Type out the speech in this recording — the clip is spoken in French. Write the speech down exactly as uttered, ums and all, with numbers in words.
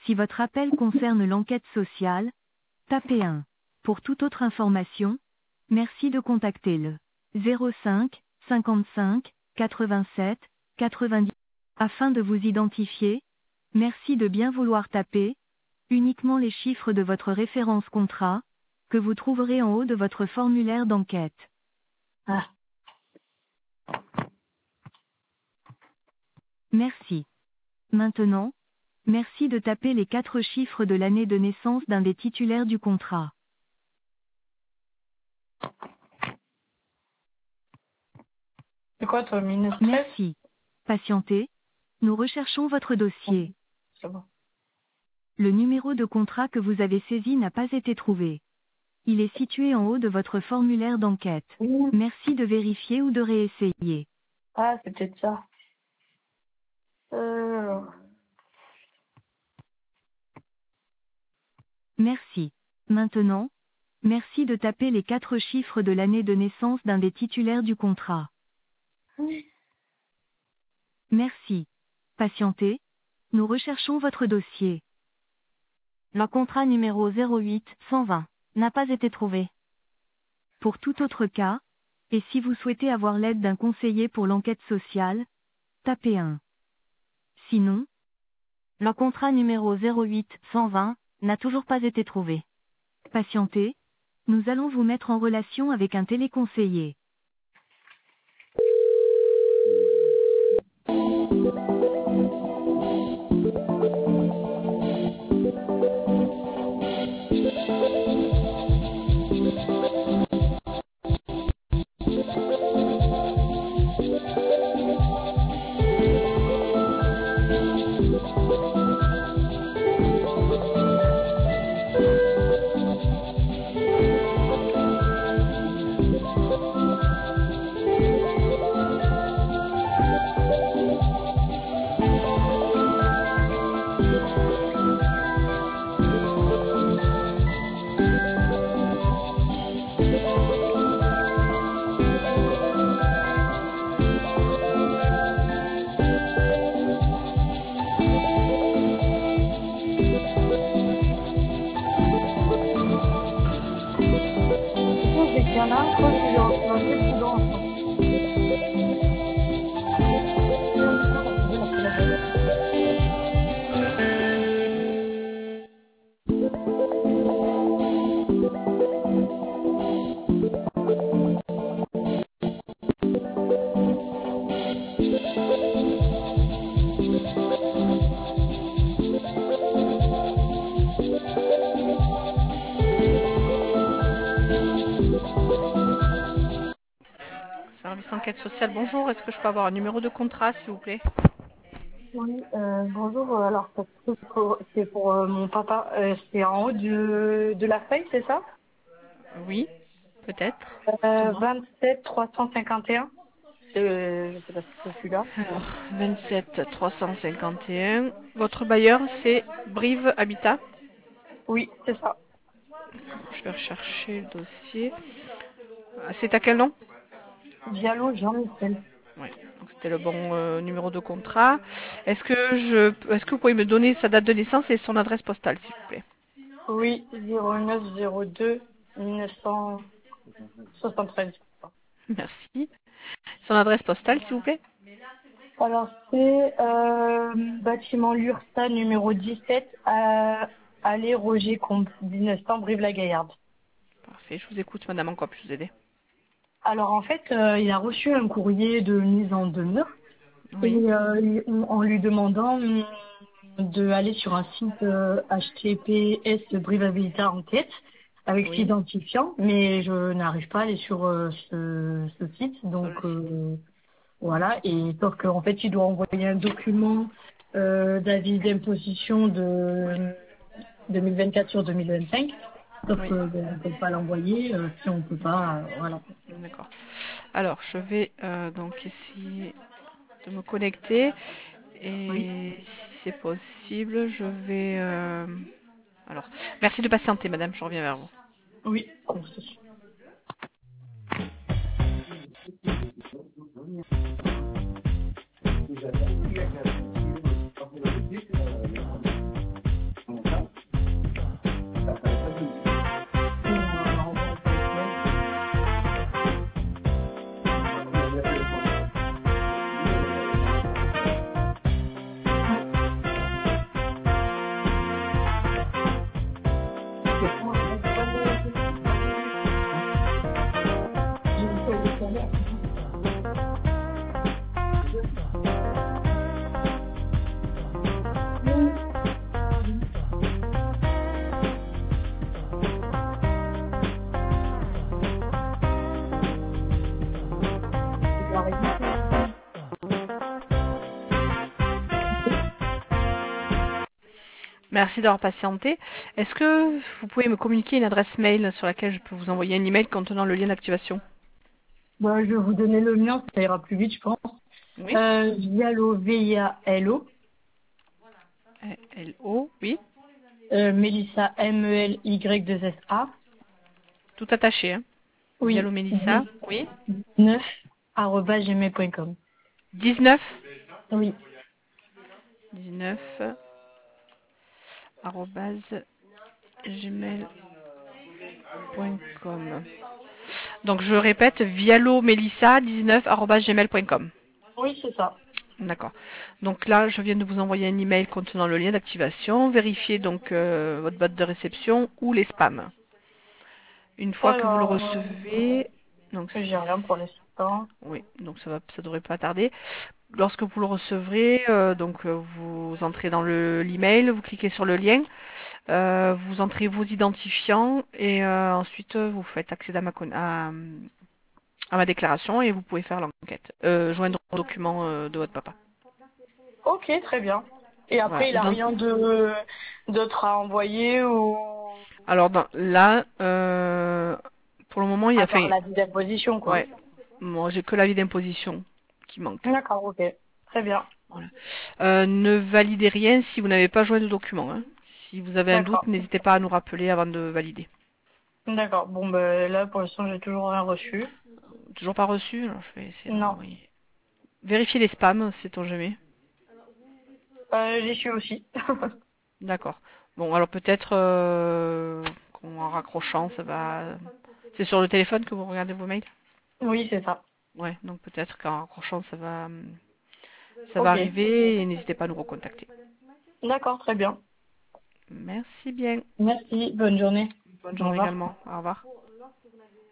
Si votre appel concerne l'enquête sociale, tapez un. Pour toute autre information, merci de contacter le zéro cinq, cinquante-cinq, quatre-vingt-sept, quatre-vingt-dix. Afin de vous identifier, merci de bien vouloir taper uniquement les chiffres de votre référence contrat, que vous trouverez en haut de votre formulaire d'enquête. Ah, Merci. Maintenant, merci de taper les quatre chiffres de l'année de naissance d'un des titulaires du contrat. c'est quoi toi, minus treize? Merci. Patientez. Nous recherchons votre dossier. C'est bon. Le numéro de contrat que vous avez saisi n'a pas été trouvé. Il est situé en haut de votre formulaire d'enquête. Oui. Merci de vérifier ou de réessayer. Ah, c'est peut-être ça. Euh... Merci. Maintenant, merci de taper les quatre chiffres de l'année de naissance d'un des titulaires du contrat. Merci. Patientez. Nous recherchons votre dossier. Le contrat numéro zéro huit cent vingt n'a pas été trouvé. Pour tout autre cas, et si vous souhaitez avoir l'aide d'un conseiller pour l'enquête sociale, tapez un. Sinon, le contrat numéro zéro huit cent vingt n'a toujours pas été trouvé. Patientez. Nous allons vous mettre en relation avec un téléconseiller. C'est qu'il y en a un, je crois qu'il est en train de mettre dedans. Service enquête sociale, bonjour. Est-ce que je peux avoir un numéro de contrat, s'il vous plaît? Oui, euh, bonjour. euh, Alors, ça se trouve pour- c'est pour euh, mon papa. Euh, c'est en haut de, de la feuille, c'est ça? Oui, peut-être. euh, Dites-moi. vingt-sept trois cent cinquante et un. Euh, je sais pas si c'est celui-là. Alors, vingt-sept trois cent cinquante et un. Votre bailleur, c'est Brive Habitat. Oui, c'est ça. Je vais rechercher le dossier. Ah, c'est à quel nom? Diallo Jean-Michel. Oui, donc c'était le bon euh, numéro de contrat. Est-ce que je, est-ce que vous pouvez me donner sa date de naissance et son adresse postale, s'il vous plaît? Oui, zéro neuf zéro deux mille neuf cent soixante-treize. Merci. Son adresse postale, s'il vous plaît? Alors, c'est euh, bâtiment Lursa numéro dix-sept à allée Roger Combe, dix-neuf cents Brive-la-Gaillarde. Parfait, je vous écoute, madame, en quoi puis-je vous aider? Alors, en fait, euh, il a reçu un courrier de mise en demeure et Oui, euh, il- en lui demandant euh, de aller sur un site euh, H T T P S Brive Habitat Enquête avec oui, s'identifiant, mais je n'arrive pas à aller sur euh, ce, ce site, sur donc le site. euh, voilà. Et sauf qu'en fait, il doit envoyer un document euh, d'avis d'imposition de deux mille vingt-quatre sur deux mille vingt-cinq, sauf Oui, que ben, on peut pas l'envoyer euh, si on peut pas, euh, voilà. d'accord. Alors, je vais euh, donc essayer de me connecter Oui, et si c'est possible, je vais... euh, Alors, merci de patienter, madame, je reviens vers vous. oui. Merci d'avoir patienté. Est-ce que vous pouvez me communiquer une adresse mail sur laquelle je peux vous envoyer un email contenant le lien d'activation? Bah, je vais vous donner le mien, ça ira plus vite, je pense. Oui. Euh, Vialo, V I A L O. L O, oui. Euh, Mélissa, M E L Y deux S A. Tout attaché, hein. Oui. Vialo Mélissa, oui. neuf arobase gmail point com. dix-neuf Oui. dix-neuf arobase gmail point com. Donc je répète, vialo mélissa dix-neuf arobase gmail point com. Oui, c'est ça. D'accord. Donc là, je viens de vous envoyer un email contenant le lien d'activation. Vérifiez donc euh, votre boîte de réception ou les spams. Une fois que vous le Alors, euh, recevez, donc j'ai rien pour l'instant. oui, donc ça va, ça devrait pas tarder. Lorsque vous le recevrez, euh, donc euh, vous entrez dans le l'email, vous cliquez sur le lien, euh, vous entrez vos identifiants et euh, ensuite euh, vous faites accéder à ma, con- à, à ma déclaration et vous pouvez faire l'enquête, euh, joindre au document euh, de votre papa. Ok, très bien. Et Voilà. après, il a Dans- rien de d'autre à envoyer ou alors dans, là, euh, pour le moment, il y a à part fait, la d'imposition, quoi. ouais, moi j'ai que l'avis d'imposition qui manque. D'accord, ok. Très bien. Voilà. Euh, ne validez rien si vous n'avez pas joint le document, hein. Si vous avez un doute, D'accord. n'hésitez pas à nous rappeler avant de valider. D'accord. Bon, ben là, pour l'instant, j'ai toujours rien reçu. Toujours pas reçu? Alors je vais essayer de Non. renvoyer. Vérifiez les spams, sait-on jamais. Euh, j'y suis aussi. D'accord. Bon, alors peut-être euh, qu'en raccrochant, ça va. C'est sur le téléphone que vous regardez vos mails? Oui, c'est ça. Ouais, donc peut-être qu'en raccrochant, ça va, hum, ça va Ok. arriver et n'hésitez pas à nous recontacter. D'accord, très bien. Merci bien. Merci. Bonne journée. Bonne Au journée revoir. également. Au revoir.